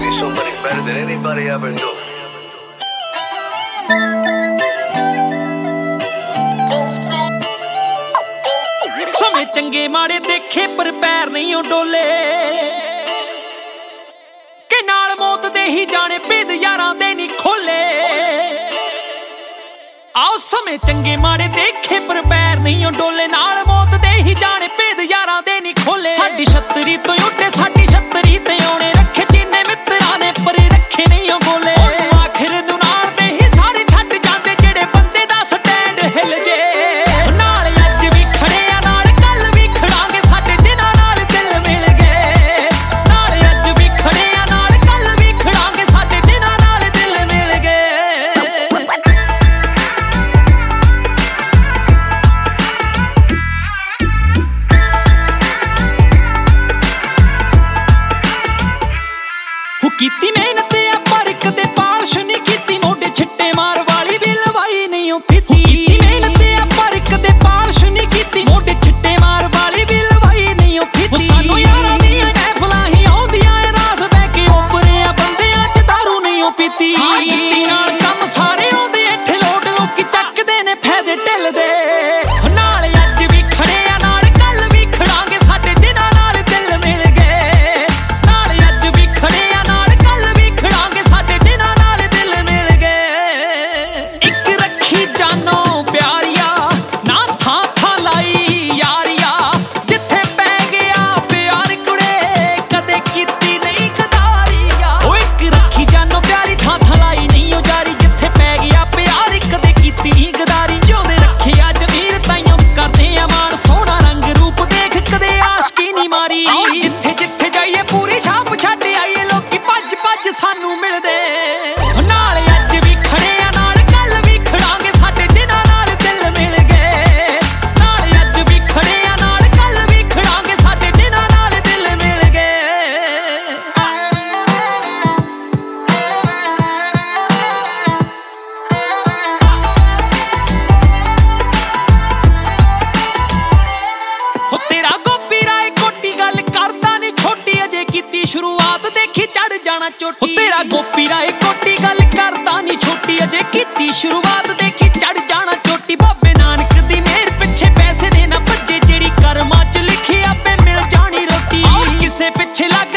me so much better than anybody ever knew. ਸਮੇਂ ਚੰਗੇ ਮਾੜੇ ਦੇਖੇ ਪਰ ਪੈਰ ਨਹੀਂ ਉਹ ਡੋਲੇ ਕਿ ਨਾਲ ਮੌਤ ਦੇ ਹੀ ਜਾਣੇ ਭੇਦ ਯਾਰਾਂ ਦੇ ਨਹੀਂ ਖੋਲੇ। ਆਓ ਸਮੇਂ ਚੰਗੇ ਮਾੜੇ ਦੇਖੇ ਪਰ ਪੈਰ ਨਹੀਂ ਉਹ ਡੋਲੇ ਨਾਲ ਮੌਤ ਦੇ ਹੀ ਜਾਣੇ ਭੇਦ ਯਾਰਾਂ ਦੇ ਨਹੀਂ ਖੋਲੇ। ਸਾਡੀ ਛਤਰੀ ਤੋਂ ਉੱਡੇ ਸਾਡੀ ਛਤਰੀ ਤੇ ਆਉਣੇ ਰੱਖੇ ਚੀਨੇ ਮਿੱਤਰਾਂ ਨੇ ਪਰ ਰੱਖੇ ਨਹੀਂ ਉਹ ਗੋਲੇ। ਆਖਿਰ ਨੂੰ ਨਾਲ ਦੇ ਹੀ ਸਾਰੇ ਛੱਡ ਜਾਂਦੇ ਜਿਹੜੇ ਬੰਦੇ ਦਾ ਸਟੈਂਡ ਹਿੱਲ ਜੇ। ਕੀਤੀ ਮਿਹਨਤ ਆ ਪਰ ਕਦੇ ਪਾਲਸ਼ ਨਹੀਂ ਕੀਤੀ ਮੋਢੇ ਛਿੱਟੇ ਮਾਰ ਵਾਲੀ ਵੀ ਲਵਾਈ ਨਹੀਂ ਉਹ ਪੀਤੀ। ਕੀਤੀ ਮਿਹਨਤ ਆ ਪਰ ਕਦੇ ਪਾਲਸ਼ ਨਹੀਂ ਕੀਤੀ ਮੋਢੇ ਛਿੱਟੇ ਮਾਰ ਵਾਲੀ ਵੀ ਲਵਾਈ ਨਹੀਂ ਉਹ ਪੀਤੀ। ਸਾਨੂੰ ਯਾਰਾਂ ਦੀਆਂ ਮਹਿਫਲਾਂ ਹੀ ਆਉਂਦੀਆਂ ਰਾਸ ਬਹਿ ਕੇ ਓਪਰੇ ਆ ਬੰਦਿਆਂ ਚ ਦਾਰੂ ਨਹੀਂ ਉਹ ਪੀਤੀ। ਕੀਤੀ ਨਾਲ ਕੰਮ ਸਾਰੇ ਆਉਂਦੇ ਇੱਥੇ ਲੋਟ ਲੋਕੀ ਚੱਕਦੇ ਨੇ ਫਾਇਦੇ ਢਿੱਲ ਦੇ ਨਾਲ ਅੱਜ ਵੀ ਖੜੇ ਆ ਨਾਲ ਕੱਲ ਵੀ ਖੜਾਂਗੇ ਸਾਡੇ ਜਿਨ੍ਹਾਂ ਨਾਲ ਦਿਲ ਮਿਲ ਗਏ। ਨਾਲ ਅੱਜ ਵੀ ਖੜੇ ਆ ਜਿੱਥੇ ਜਿੱਥੇ ਜਾਈਏ ਪੂਰੀ ਛਾਪ ਛੱਡ ਆਈਏ ਲੋਕੀ ਭੱਜ ਭੱਜ ਸਾਨੂੰ ਮਿਲਦੇ ਨਾਲ ਅੱਜ ਵੀ ਖੜੇ ਆ ਨਾਲ ਕੱਲ ਵੀ ਖੜਾਂਗੇ ਸਾਡੇ ਜਿਨ੍ਹਾਂ ਨਾਲ ਦਿਲ ਮਿਲ ਗਏ। ਨਾਲ ਅੱਜ ਵੀ ਖੜੇ ਆ ਨਾਲ ਕੱਲ ਵੀ ਖੜਾਂਗੇ ਸਾਡੇ ਜਿਨ੍ਹਾਂ ਨਾਲ ਦਿਲ ਮਿਲ ਗਏ। ਹੋ ਤੇਰਾ ਗੋਪੀ ਰਾਏ ਗੱਲ ਕਰਦਾ ਨੀ ਛੋਟੀ ਅਜੇ ਕੀਤੀ ਸ਼ੁਰੂਆਤ ਦੇਖੀ ਚੜ ਜਾਣਾ ਚੋਟੀ। ਤੇਰਾ ਗੋਪੀ ਰਾਏ ਕੋਟੀ ਗੱਲ ਕਰਦਾ ਨੀ ਛੋਟੀ ਅਜੇ ਕੀਤੀ ਸ਼ੁਰੂਆਤ ਦੇਖੀ ਚੜ ਜਾਣਾ ਚੋਟੀ। ਬਾਬੇ ਨਾਨਕ ਦੀ ਮਿਹਰ ਪਿੱਛੇ ਪੈਸੇ ਦੇ ਨਾ ਭੱਜੇ ਜਿਹੜੀ ਕਰਮਾਂ ਚ ਲਿਖੀ ਆਪੇ ਮਿਲ ਜਾਣੀ ਰੋਟੀ। ਕਿਸੇ ਪਿੱਛੇ ਲੱਗ